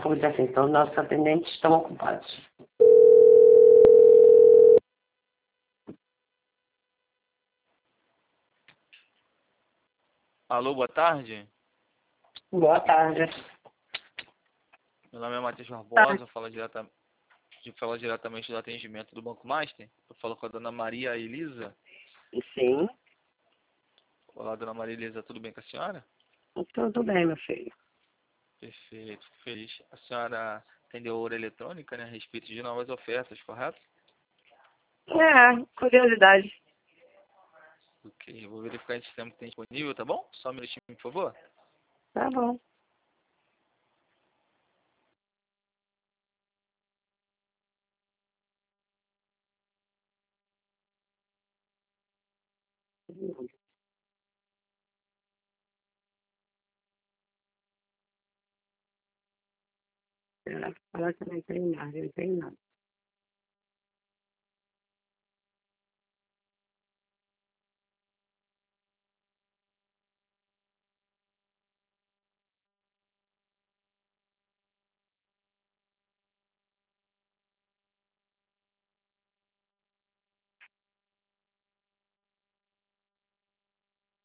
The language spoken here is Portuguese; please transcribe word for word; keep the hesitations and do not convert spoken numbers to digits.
como dizer assim, todos os nossos atendentes estão ocupados. Alô, boa tarde. Boa tarde. Meu nome é Matheus Barbosa, eu falo, direta, eu falo diretamente do atendimento do Banco Master. Eu falo com a dona Maria Elisa. Sim, Olá, dona Maria Elisa, tudo bem com a senhora? tudo bem, meu filho. Perfeito, fico feliz. A senhora atendeu a hora eletrônica, né, a respeito de novas ofertas, correto? É, curiosidade. Ok, eu vou verificar esse sistema que tem disponível, tá bom? Só um minutinho, por favor. Tá bom. Ela fala que não tem nada, não tem nada.